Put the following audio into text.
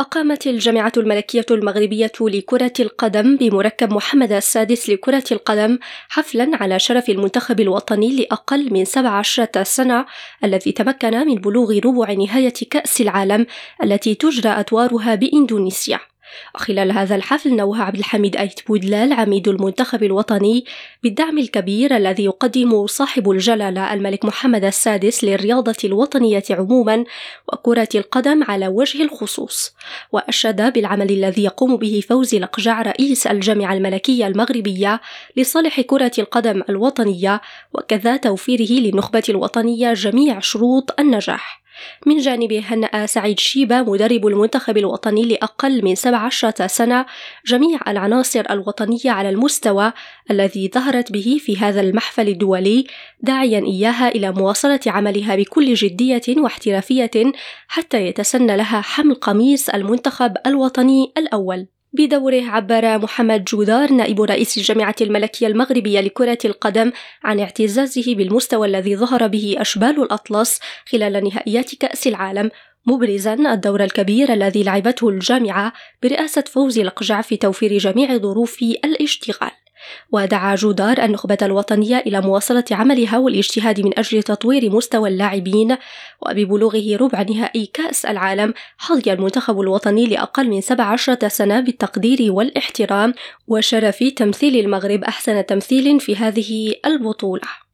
أقامت الجامعة الملكية المغربية لكرة القدم بمركب محمد السادس لكرة القدم حفلاً على شرف المنتخب الوطني لأقل من 17 سنة الذي تمكن من بلوغ ربع نهاية كأس العالم التي تجرى أدوارها بإندونيسيا. خلال هذا الحفل نوه عبد الحميد أيت بودلال عميد المنتخب الوطني بالدعم الكبير الذي يقدم صاحب الجلالة الملك محمد السادس للرياضة الوطنية عموما وكرة القدم على وجه الخصوص، وأشاد بالعمل الذي يقوم به فوزي الأقجع رئيس الجامعة الملكية المغربية لصالح كرة القدم الوطنية، وكذا توفيره للنخبة الوطنية جميع شروط النجاح. من جانبه هنأ سعيد شيبة مدرب المنتخب الوطني لأقل من 17 سنة جميع العناصر الوطنية على المستوى الذي ظهرت به في هذا المحفل الدولي، داعيا إياها إلى مواصلة عملها بكل جدية واحترافية حتى يتسنى لها حمل قميص المنتخب الوطني الأول. بدوره عبر محمد جودار نائب رئيس الجامعة الملكية المغربية لكرة القدم عن اعتزازه بالمستوى الذي ظهر به أشبال الأطلس خلال نهائيات كأس العالم، مبرزاً الدور الكبير الذي لعبته الجامعة برئاسة فوزي الأقجع في توفير جميع ظروف الاشتغال. ودعا جودار النخبة الوطنية إلى مواصلة عملها والاجتهاد من أجل تطوير مستوى اللاعبين، وببلوغه ربع نهائي كأس العالم حظي المنتخب الوطني لأقل من 17 سنة بالتقدير والاحترام وشرف تمثيل المغرب أحسن تمثيل في هذه البطولة.